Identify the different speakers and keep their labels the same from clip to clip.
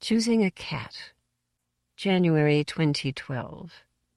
Speaker 1: Choosing a cat. January 2012.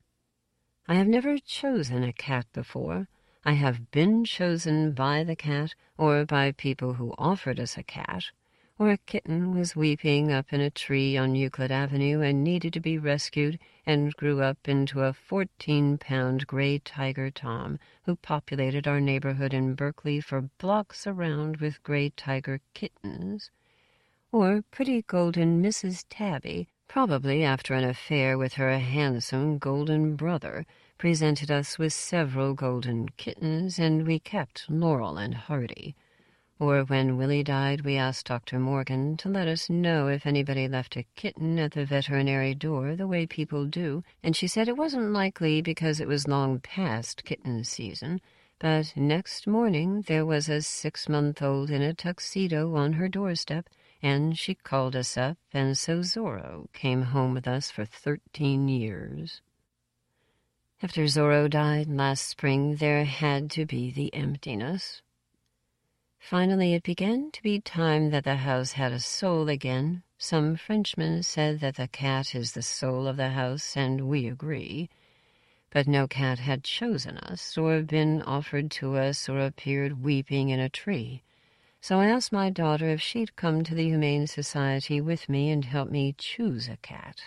Speaker 1: I have never chosen a cat before. I have been chosen by the cat or by people who offered us a cat, or a kitten was weeping up in a tree on Euclid Avenue and needed to be rescued and grew up into a 14-pound gray tiger Tom who populated our neighborhood in Berkeley for blocks around with gray tiger kittens. Or pretty golden Mrs. Tabby, probably after an affair with her handsome golden brother, presented us with several golden kittens, and we kept Laurel and Hardy. Or when Willie died, we asked Dr. Morgan to let us know if anybody left a kitten at the veterinary door the way people do, and she said it wasn't likely because it was long past kitten season. But next morning there was a 6-month-old in a tuxedo on her doorstep, and she called us up, and so Zorro came home with us for 13 years. After Zorro died last spring, there had to be the emptiness. Finally, it began to be time that the house had a soul again. Some Frenchmen said that the cat is the soul of the house, and we agree. But no cat had chosen us, or been offered to us, or appeared weeping in a tree. So I asked my daughter if she'd come to the Humane Society with me and help me choose a cat.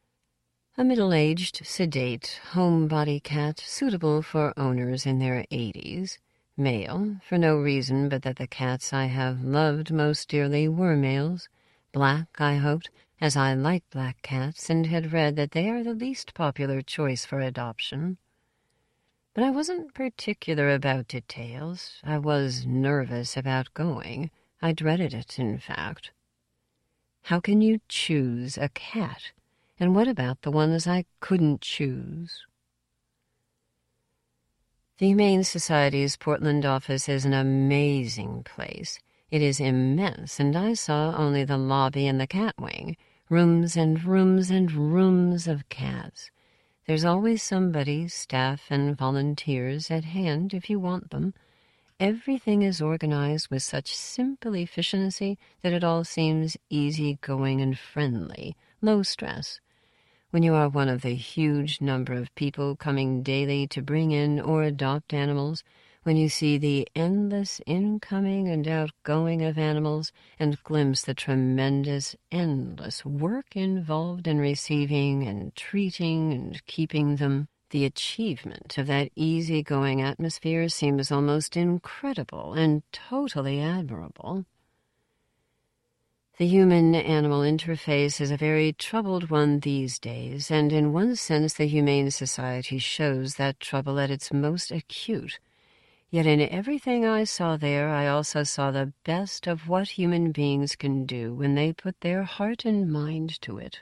Speaker 1: A middle-aged, sedate, homebody cat suitable for owners in their 80s. Male, for no reason but that the cats I have loved most dearly were males. Black, I hoped, as I like black cats and had read that they are the least popular choice for adoption. But I wasn't particular about details. I was nervous about going. I dreaded it, in fact. How can you choose a cat? And what about the ones I couldn't choose? The Humane Society's Portland office is an amazing place. It is immense, and I saw only the lobby and the cat wing. Rooms and rooms and rooms of cats. There's always somebody, staff and volunteers, at hand if you want them. Everything is organized with such simple efficiency that it all seems easy-going and friendly, low stress. When you are one of the huge number of people coming daily to bring in or adopt animals, when you see the endless incoming and outgoing of animals and glimpse the tremendous, endless work involved in receiving and treating and keeping them, the achievement of that easy-going atmosphere seems almost incredible and totally admirable. The human-animal interface is a very troubled one these days, and in one sense the Humane Society shows that trouble at its most acute. Yet in everything I saw there, I also saw the best of what human beings can do when they put their heart and mind to it.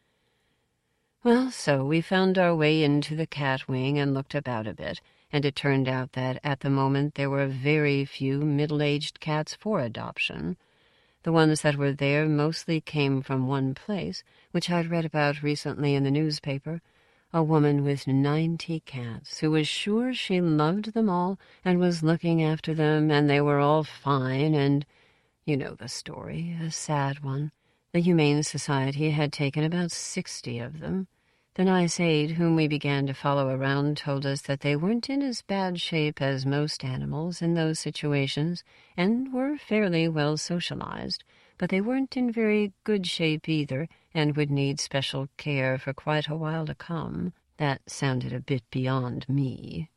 Speaker 1: Well, so we found our way into the cat wing and looked about a bit, and it turned out that at the moment there were very few middle-aged cats for adoption. The ones that were there mostly came from one place, which I'd read about recently in the newspaper. A woman with 90 cats who was sure she loved them all and was looking after them, and they were all fine, and you know the story, a sad one. The Humane Society had taken about 60 of them. The nice aide whom we began to follow around told us that they weren't in as bad shape as most animals in those situations and were fairly well socialized, but they weren't in very good shape either and would need special care for quite a while to come. That sounded a bit beyond me.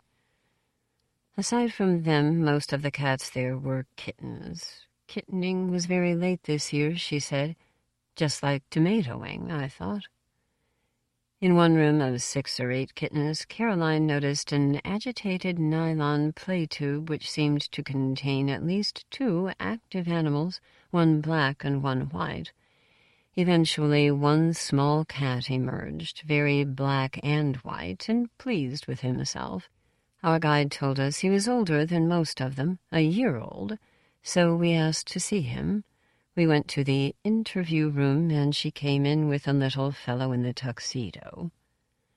Speaker 1: Aside from them, most of the cats there were kittens. Kittening was very late this year, she said. Just like tomatoing, I thought. In one room of 6 or 8 kittens, Caroline noticed an agitated nylon play tube which seemed to contain at least 2 active animals, one black and one white. Eventually, one small cat emerged, very black and white, and pleased with himself. Our guide told us he was older than most of them, a year old, so we asked to see him. We went to the interview room, and she came in with a little fellow in the tuxedo.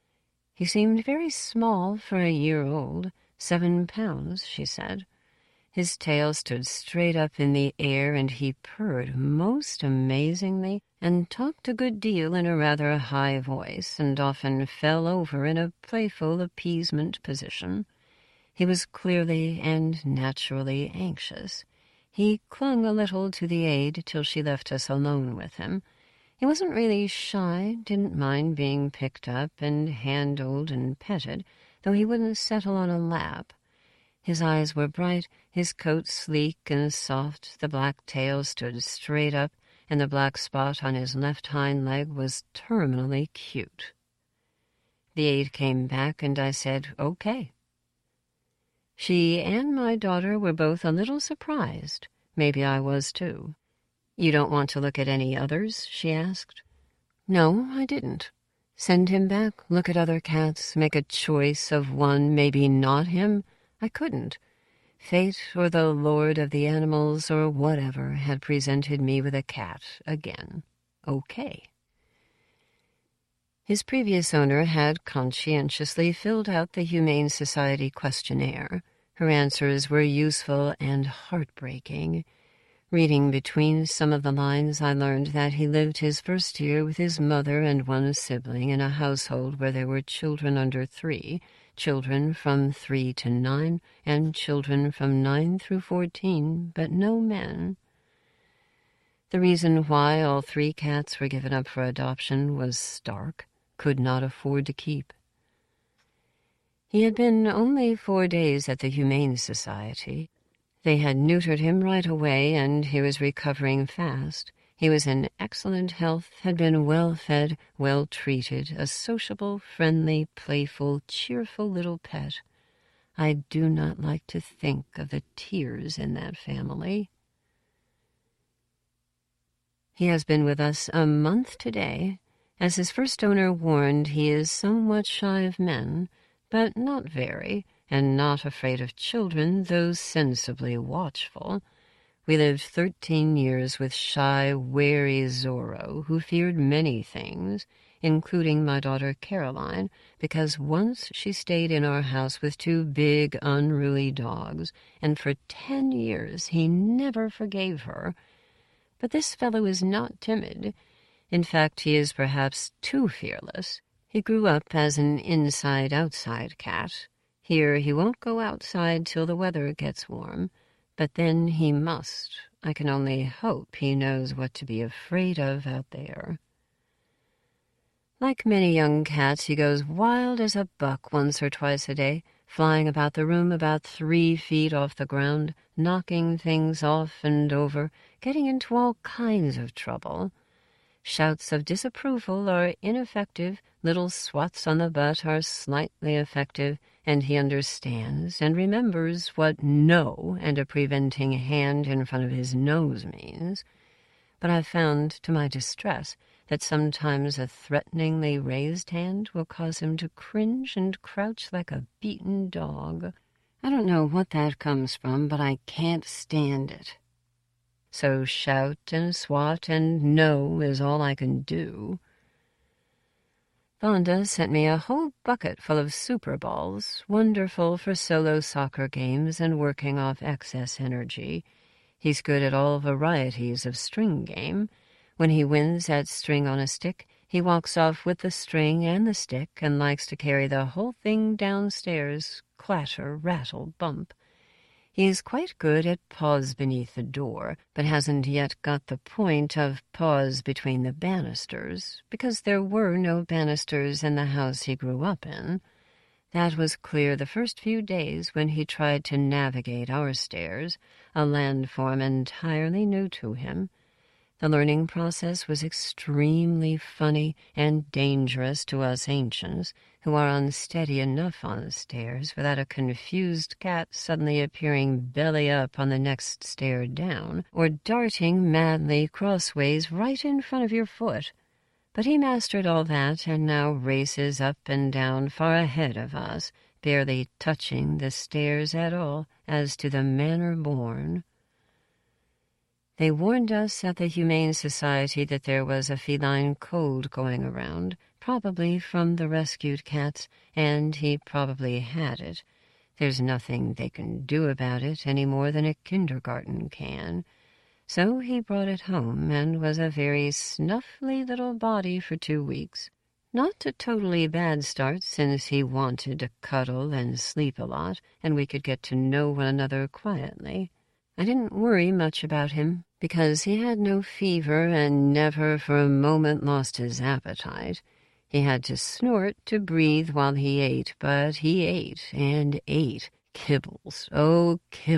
Speaker 1: He seemed very small for a year old, 7 pounds, she said. His tail stood straight up in the air, and he purred most amazingly and talked a good deal in a rather high voice, and often fell over in a playful appeasement position. He was clearly and naturally anxious. He clung a little to the aide till she left us alone with him. He wasn't really shy, didn't mind being picked up and handled and petted, though he wouldn't settle on a lap. His eyes were bright, his coat sleek and soft, the black tail stood straight up, and the black spot on his left hind leg was terminally cute. The aide came back, and I said, "Okay." She and my daughter were both a little surprised. Maybe I was, too. "You don't want to look at any others?" she asked. No, I didn't. Send him back, look at other cats, make a choice of one, maybe not him? I couldn't. Fate or the Lord of the Animals or whatever had presented me with a cat again. Okay. His previous owner had conscientiously filled out the Humane Society questionnaire. Her answers were useful and heartbreaking. Reading between some of the lines, I learned that he lived his first year with his mother and one sibling in a household where there were children under 3, children from 3 to 9, and children from 9 through 14, but no men. The reason why all 3 cats were given up for adoption was stark. Could not afford to keep. He had been only 4 days at the Humane Society. They had neutered him right away, and he was recovering fast. He was in excellent health, had been well-fed, well-treated, a sociable, friendly, playful, cheerful little pet. I do not like to think of the tears in that family. He has been with us a month today. As his first owner warned, he is somewhat shy of men, but not very, and not afraid of children, though sensibly watchful. We lived 13 years with shy, wary Zorro, who feared many things, including my daughter Caroline, because once she stayed in our house with 2 big, unruly dogs, and for 10 years he never forgave her. But this fellow is not timid. In fact, he is perhaps too fearless. He grew up as an inside-outside cat. Here he won't go outside till the weather gets warm, but then he must. I can only hope he knows what to be afraid of out there. Like many young cats, he goes wild as a buck once or twice a day, flying about the room about 3 feet off the ground, knocking things off and over, getting into all kinds of trouble. Shouts of disapproval are ineffective, little swats on the butt are slightly effective, and he understands and remembers what no and a preventing hand in front of his nose means. But I've found, to my distress, that sometimes a threateningly raised hand will cause him to cringe and crouch like a beaten dog. I don't know what that comes from, but I can't stand it. So shout and swat and no is all I can do. Vonda sent me a whole bucket full of super balls, wonderful for solo soccer games and working off excess energy. He's good at all varieties of string game. When he wins at string on a stick, he walks off with the string and the stick and likes to carry the whole thing downstairs, clatter, rattle, bump. He is quite good at paws beneath the door, but hasn't yet got the point of paws between the banisters, because there were no banisters in the house he grew up in. That was clear the first few days when he tried to navigate our stairs, a landform entirely new to him. The learning process was extremely funny and dangerous to us ancients, who are unsteady enough on the stairs without a confused cat suddenly appearing belly up on the next stair down, or darting madly crossways right in front of your foot. But he mastered all that and now races up and down far ahead of us, barely touching the stairs at all, as to the manner born. They warned us at the Humane Society that there was a feline cold going around, probably from the rescued cats, and he probably had it. There's nothing they can do about it any more than a kindergarten can. So he brought it home and was a very snuffly little body for 2 weeks. Not a totally bad start, since he wanted to cuddle and sleep a lot, and we could get to know one another quietly. I didn't worry much about him, because he had no fever and never for a moment lost his appetite. He had to snort to breathe while he ate, but he ate and ate. Kibbles, oh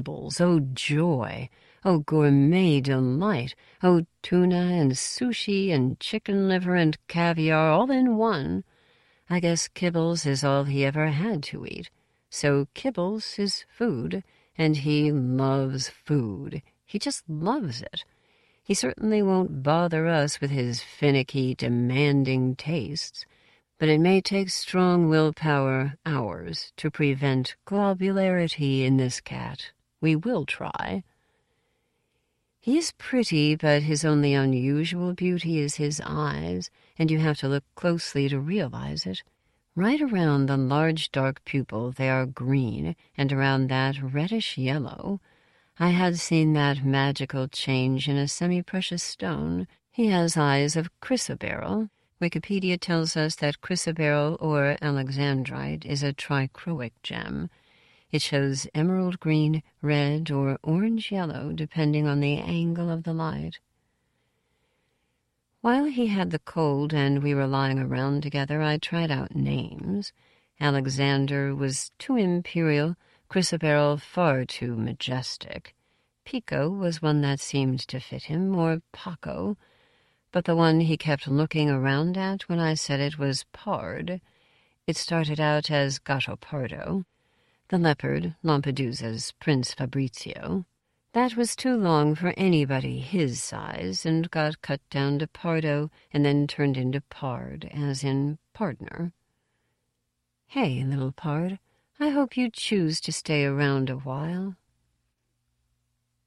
Speaker 1: joy, oh gourmet delight, oh tuna and sushi and chicken liver and caviar all in one. I guess kibbles is all he ever had to eat. So kibbles is food, and he loves food. He just loves it. He certainly won't bother us with his finicky, demanding tastes, but it may take strong willpower, ours, to prevent globularity in this cat. We will try. He is pretty, but his only unusual beauty is his eyes, and you have to look closely to realize it. Right around the large dark pupil they are green, and around that reddish yellow. I had seen that magical change in a semi-precious stone. He has eyes of chrysoberyl. Wikipedia tells us that chrysoberyl, or alexandrite, is a trichroic gem. It shows emerald green, red, or orange-yellow, depending on the angle of the light. While he had the cold and we were lying around together, I tried out names. Alexander was too imperial, chrysoberyl far too majestic. Pico was one that seemed to fit him, or Paco, but the one he kept looking around at when I said it was Pard. It started out as Gattopardo. The leopard, Lampedusa's Prince Fabrizio. That was too long for anybody his size, and got cut down to Pardo, and then turned into Pard, as in partner. Hey, little Pard, I hope you choose to stay around a while.